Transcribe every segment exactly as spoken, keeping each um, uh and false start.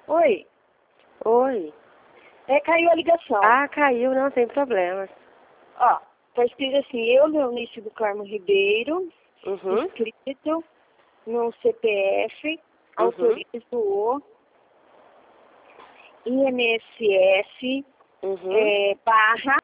Oi, Oi. é, caiu a ligação. Ah, caiu, não, sem problemas. Ó, tá escrito assim, eu, Leonice do Carmo Ribeiro, Uhum. inscrito no C P F, Uhum. autorizo o I N S S, Uhum. é, barra,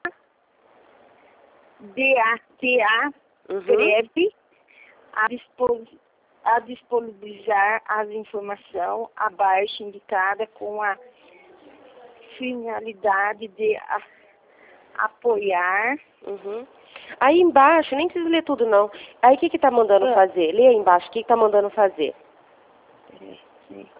D A T A, Uhum. breve, a, dispos, a disponibilizar as informações abaixo indicada com a finalidade de a, apoiar. Uhum. Aí embaixo, nem precisa ler tudo não. Aí o que que tá mandando Ah, fazer? Lê aí embaixo, o que que tá mandando fazer? peraí, peraí.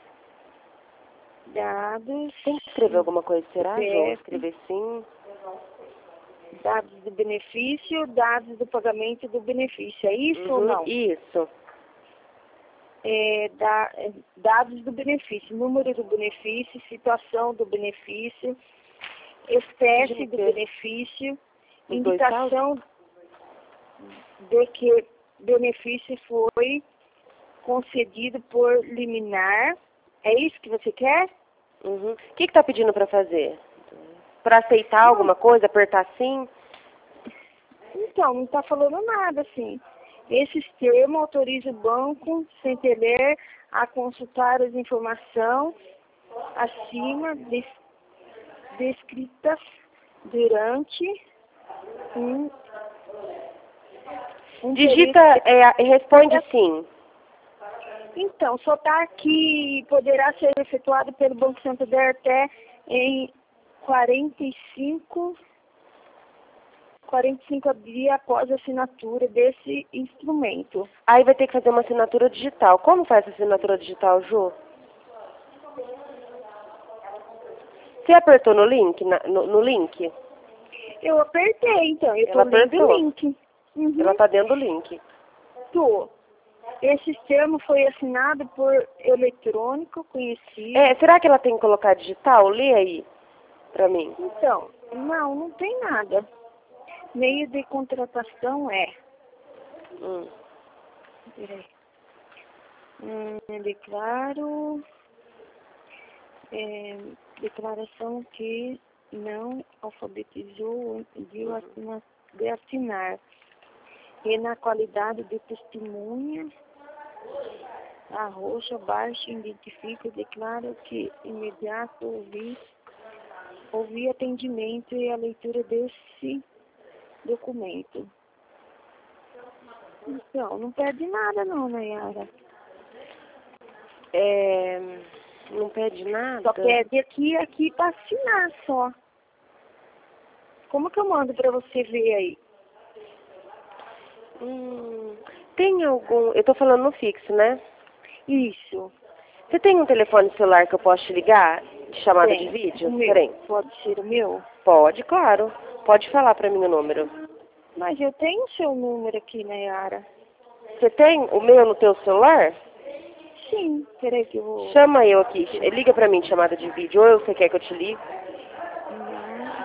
Dados, Tem que escrever alguma coisa, será, João? C P F, Escrever sim. dados do benefício, dados do pagamento do benefício. É isso ou Uhum. não? Isso. É, da, é, dados do benefício, número do benefício, situação do benefício, espécie Pedindo o do quê? benefício, Os dois saldos? indicação de que benefício foi concedido por liminar. É isso que você quer? Uhum. O que que tá pedindo pra fazer? Pra aceitar Não, alguma coisa, apertar sim? então, não está falando nada assim. Esses termos autorizam o banco sem temer a consultar as informações acima des, descritas durante um, um Digita, período. é, responde sim. Então, só está que poderá ser efetuado pelo Banco Santander até em quarenta e cinco, quarenta e cinco dias após a assinatura desse instrumento. Aí vai ter que fazer uma assinatura digital. Como faz essa assinatura digital, Ju? Você apertou no link? Na- no, no link? Eu apertei, então, eu Ela estou lendo o apertou. link. Ela Uhum, tá dentro do link. tô. Esse termo foi assinado por eletrônico conhecido. É, será que ela tem que colocar digital? Lê aí pra mim. Então, não, não tem nada. Meio de contratação é. Hum. Peraí. Hum, declaro. É, declaração que não alfabetizou de, assina, de assinar. E na qualidade de testemunha, a roxa abaixo identifica e declara que imediato ouvi, ouvi atendimento e a leitura desse documento. Então, não perde nada não, Nayara. É, não pede nada? Só pede aqui aqui para assinar só. Como que eu mando para você ver aí? Hum, tem algum... Eu tô falando no fixo, né? Isso. Você tem um telefone celular que eu posso te ligar? De chamada de Tem. vídeo? O meu. Peraí. Pode ser o meu? Pode, claro. Pode falar pra mim o número. Mas eu tenho o seu número aqui, Nayara. Você tem o meu no teu celular? Sim. Peraí que eu vou... Chama eu aqui. Liga pra mim de chamada de vídeo. Ou você quer que eu te ligue? Nayara.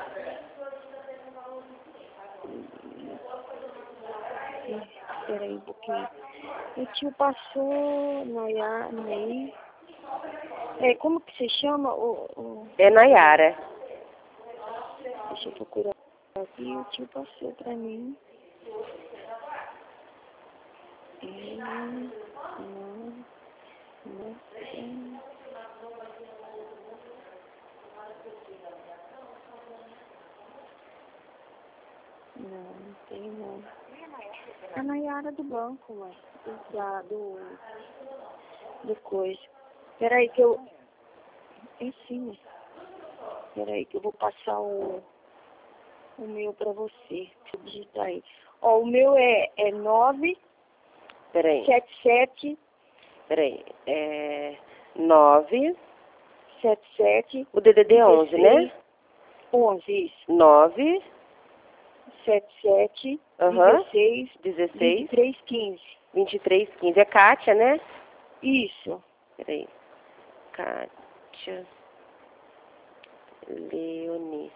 Peraí um pouquinho. O tio passou, Nayara, Ney. É, como que você chama? O, o... É Nayara. Deixa eu procurar aqui. O tio passou pra mim. É, não, não tem. Não, não tem não. A Nayara do banco, ué. Do, da, do, do coisa. Peraí que eu... É sim, ué. Peraí que eu vou passar o, o meu pra você. Deixa eu digitar aí. Ó, o meu é, é nove Peraí. sete sete Peraí. É... Nove. sete sete O D D D é onze, né? onze, isso. Nove. sete sete Aham. dezesseis vinte e Dezesseis. três quinze. Vinte e três, quinze. É Kátia, né? Isso. Peraí. Kátia. Leonice.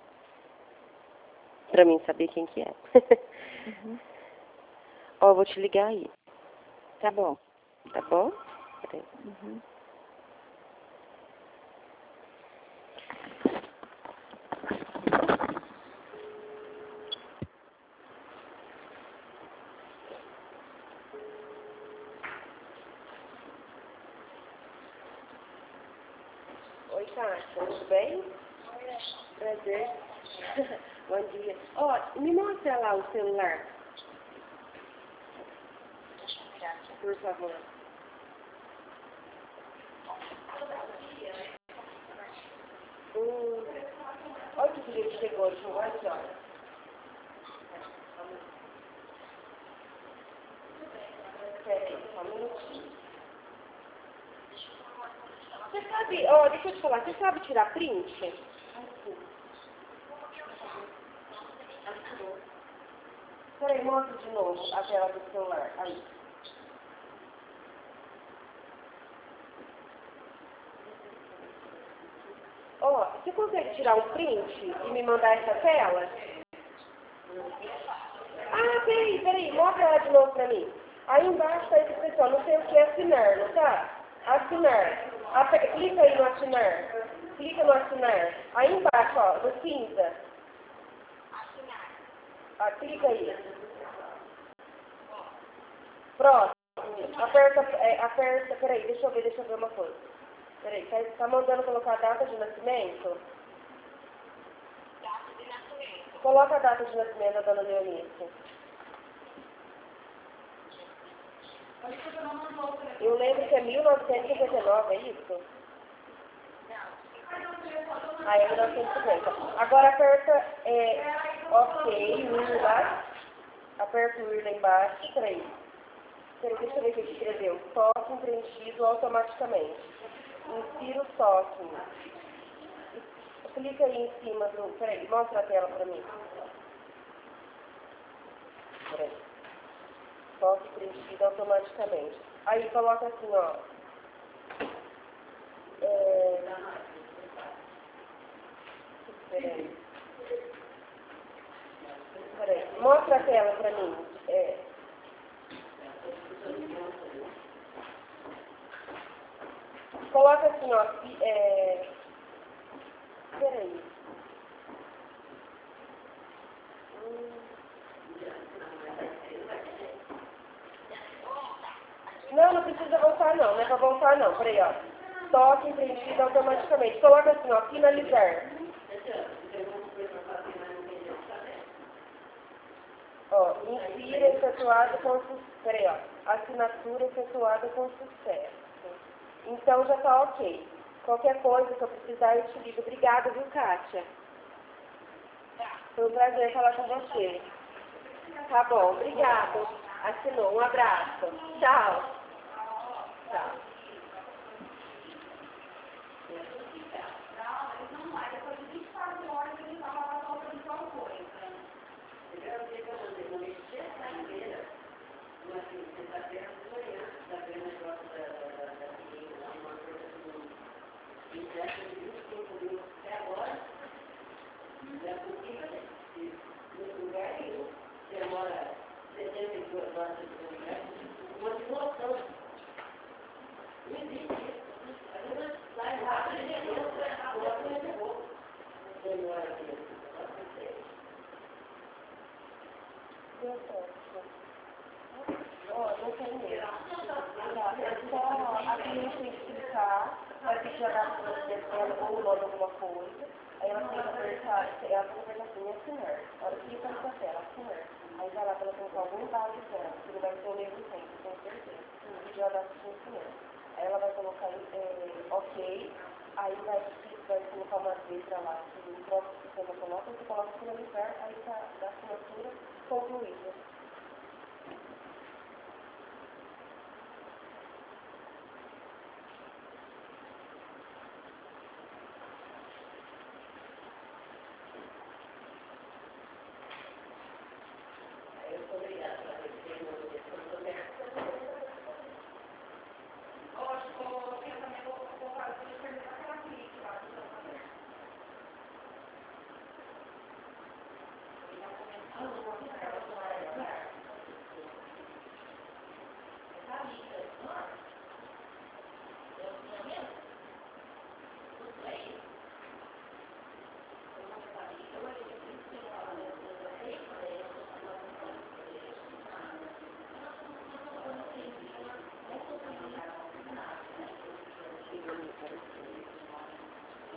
Pra mim saber quem que é. Uhum. Ó, eu vou te ligar aí. Tá bom. Tá bom? Peraí. Uhum. Oi, Kátia, tudo bem? Prazer. Bom dia. Ó, me mostra lá o celular. Por favor. Hum. Olha que dia que chegou, deixa eu ver aqui, olha. Peraí, só um minutinho. Você sabe, ó, deixa eu te falar, você sabe tirar print? Peraí, mostra de novo a tela do celular. Aí. Ó, você consegue tirar um print e me mandar essa tela? Ah, peraí, peraí, mostra ela de novo pra mim. Aí embaixo tá esse pessoal, não sei o que é assinar, não tá? Assinar. Ape- clica aí no assinar. Clica no assinar. Aí embaixo, ó, no cinza. Ah, clica aí. Próximo. Aperta, é, aperta, peraí, deixa eu ver, deixa eu ver uma coisa. Peraí, tá, tá mandando colocar a data de nascimento? Data de nascimento. Coloca a data de nascimento da dona Leonice. Eu lembro que é mil novecentos e cinquenta e nove, é isso? Ah, é mil novecentos e cinquenta. Agora aperta, é, ok, o I lá. Aperta o I lá embaixo, peraí. Peraí, deixa eu ver o que ele escreveu. Toque preenchido automaticamente. Insira o toque. Clica aí em cima do... Peraí, mostra a tela pra mim. Peraí. Toque preenchido automaticamente. Aí coloca assim, ó. É... Peraí. Peraí. Mostra a tela pra mim. É... Coloca assim, ó. É... Peraí. Hum... Não, não precisa voltar não, não é pra voltar não, peraí, ó. Toque preenchido automaticamente. Coloca assim, ó, finalizar. Ó, insira efetuado com sucesso. Peraí, ó. Assinatura efetuada com sucesso. Então já tá ok. Qualquer coisa que eu precisar eu te ligo. Obrigada, viu, Kátia? Foi um prazer falar com você. Tá bom, obrigada. Assinou, um abraço. Tchau. Tchau. Ó, não tem medo. É só a cliente tem que clicar, vai pedir a data de nascimento ou o nome de alguma coisa. Aí ela tem que apertar, ela tem que apertar assim, assinar. Ela clica nessa tela, assinar. Aí vai lá para ela colocar algum dado dela, porque não vai ser o mesmo tempo, tenho certeza. Pedir a data de nascimento. Aí ela vai colocar é, ok, aí vai, vai colocar uma letra lá, que o próprio sistema coloca, você coloca finalizar, aí tá da assinatura concluída.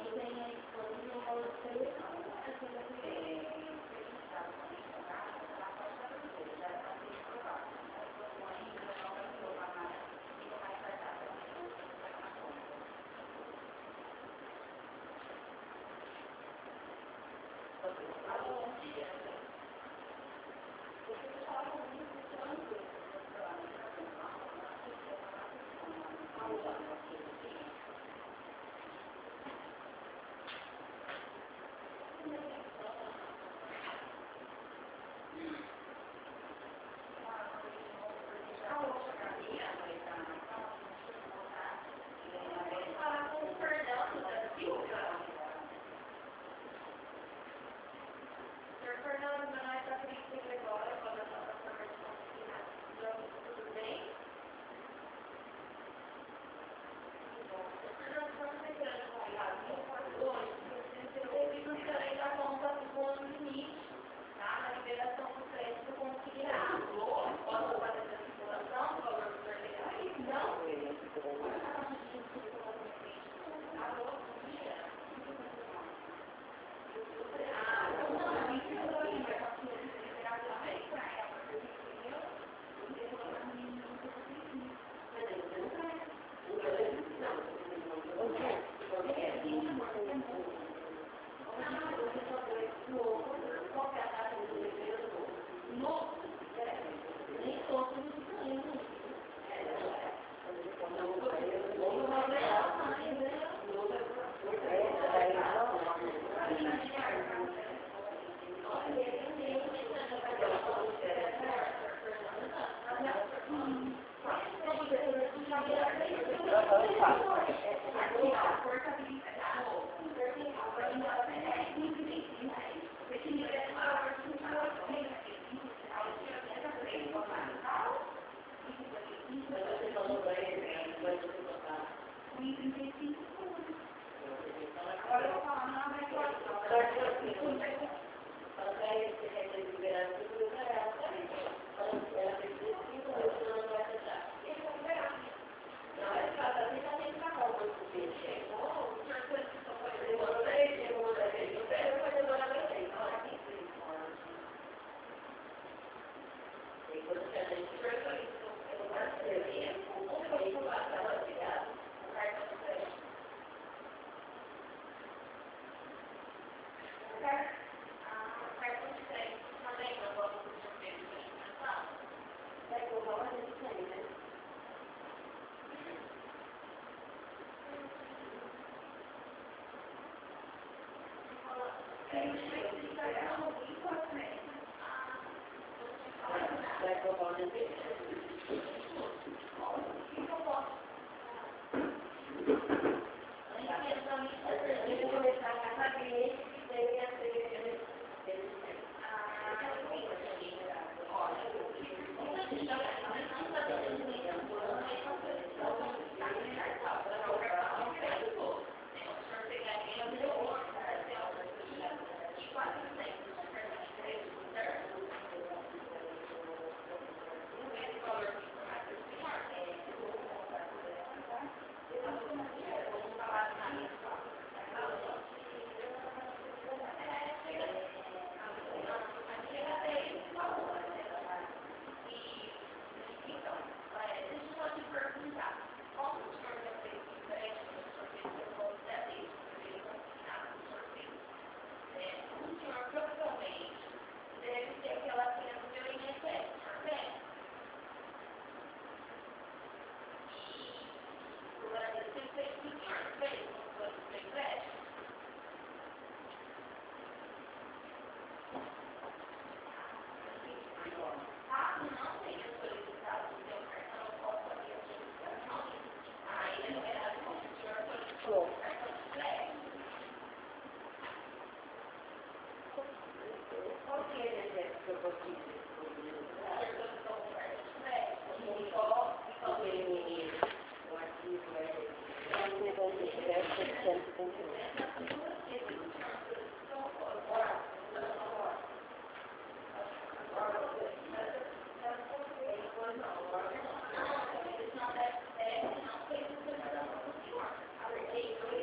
It's not that, it's not, it's not,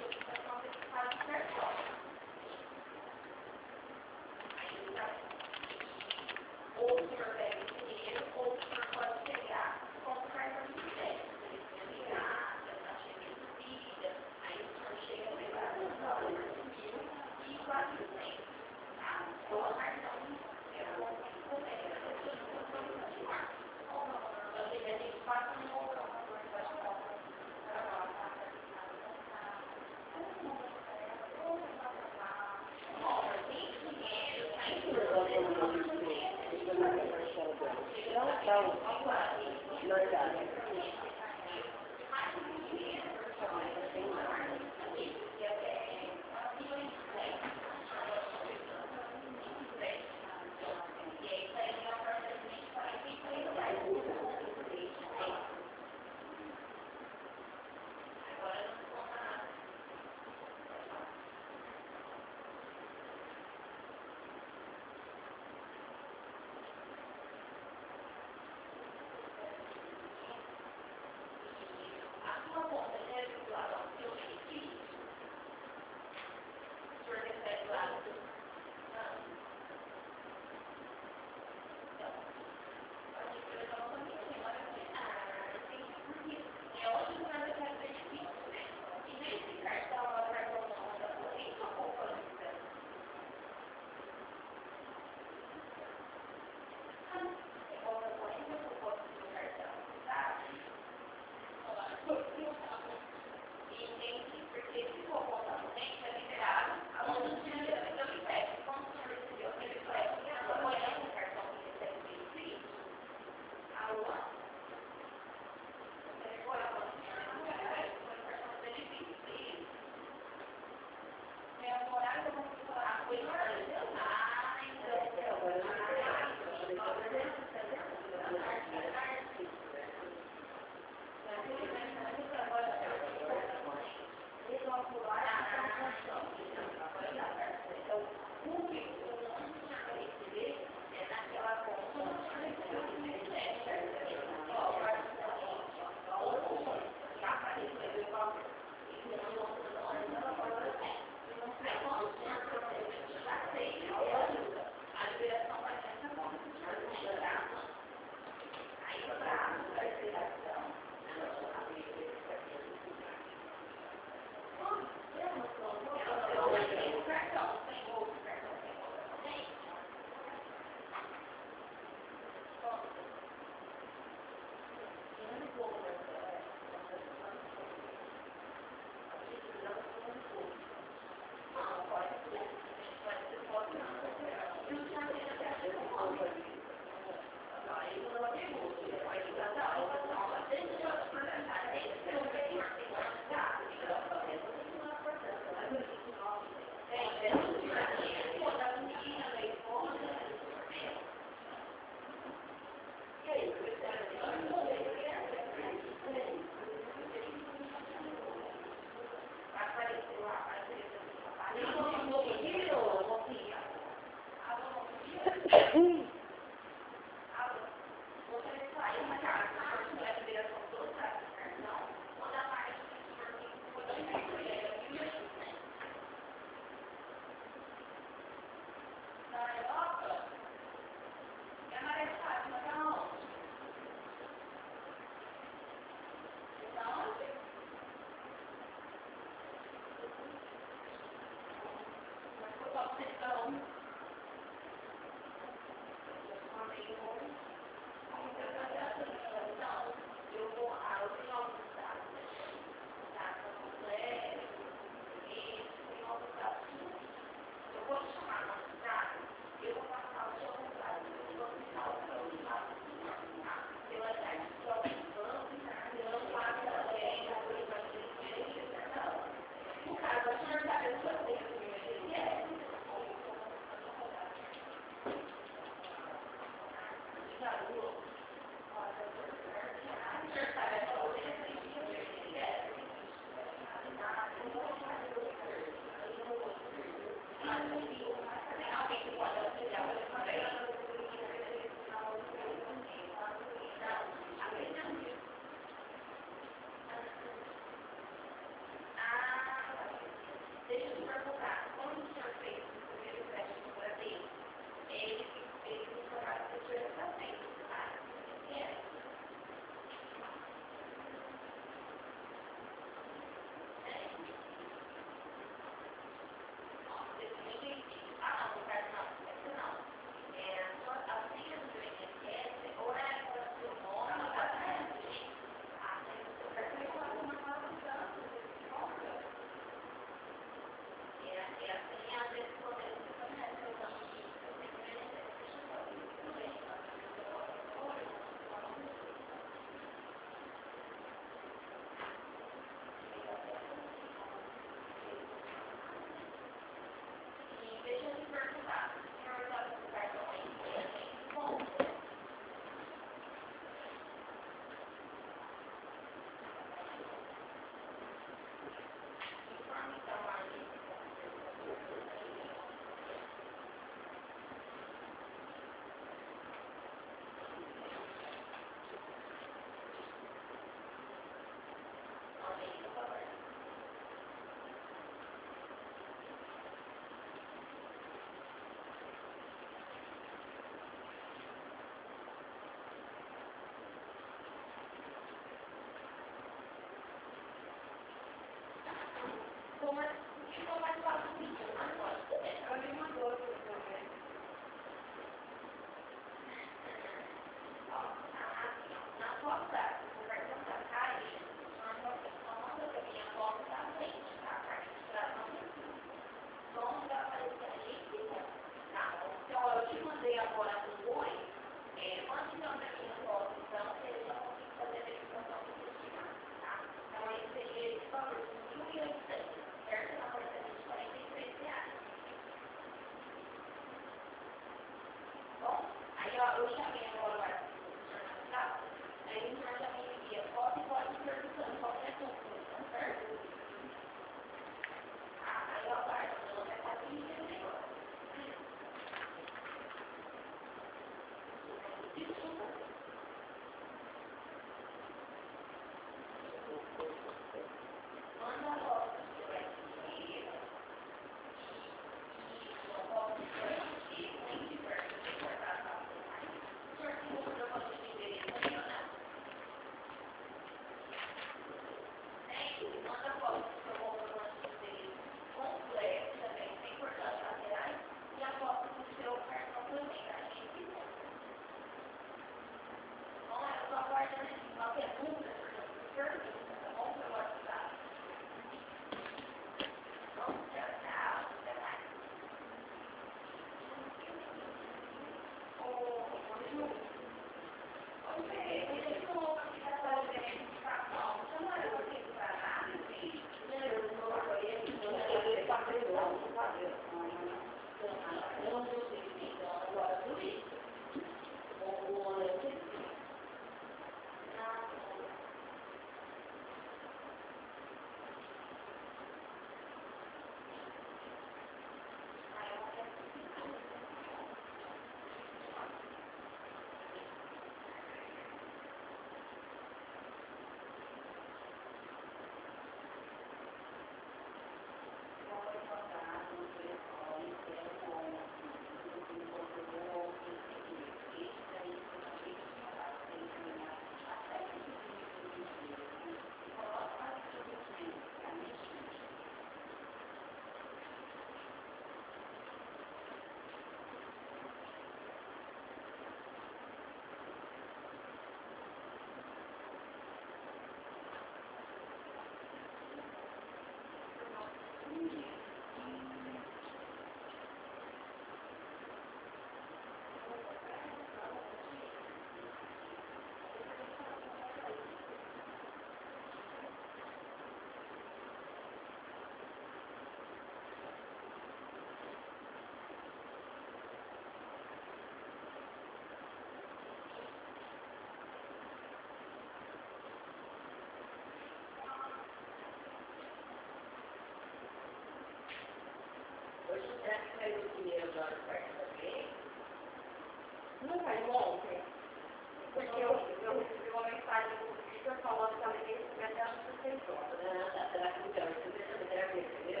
Não vai ontem. Porque eu, eu recebi uma mensagem do Victor falando que ela ia receber até as dezesseis horas. Ah, será que então, você deixa de ter entendeu?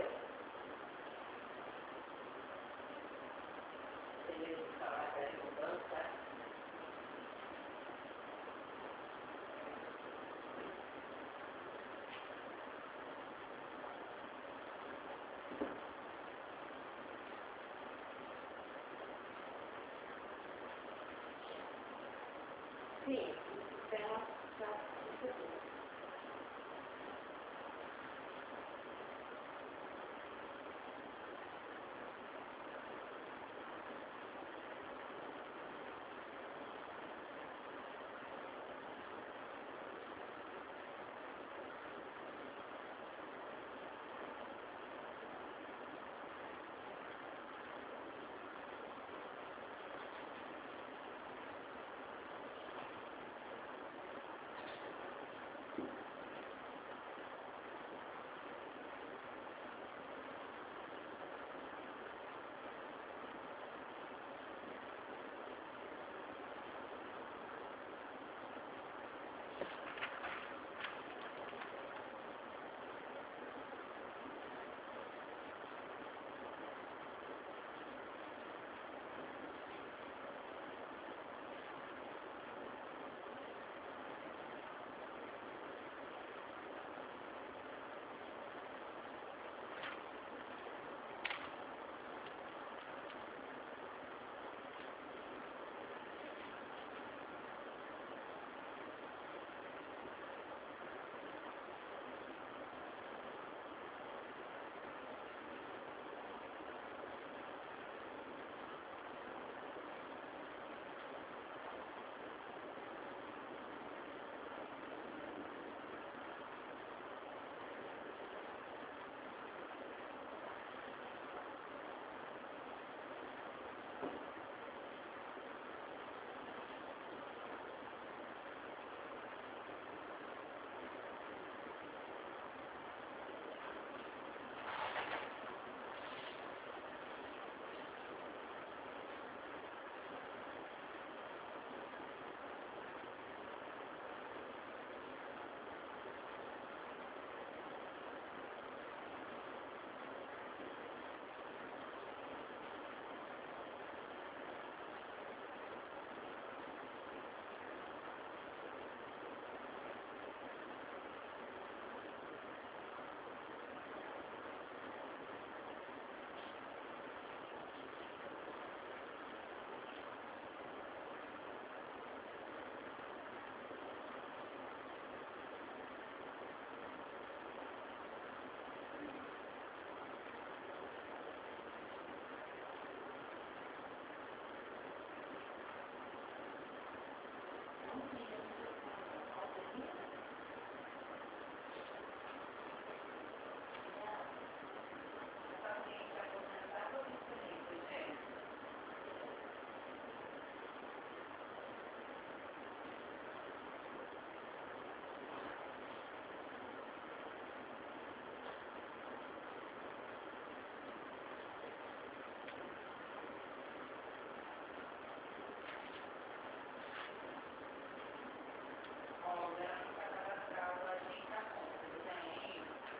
Ele estava perguntando, tá? Sim, tem uma situação.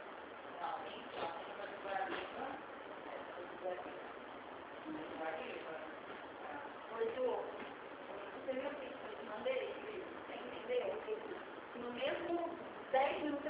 Thank you.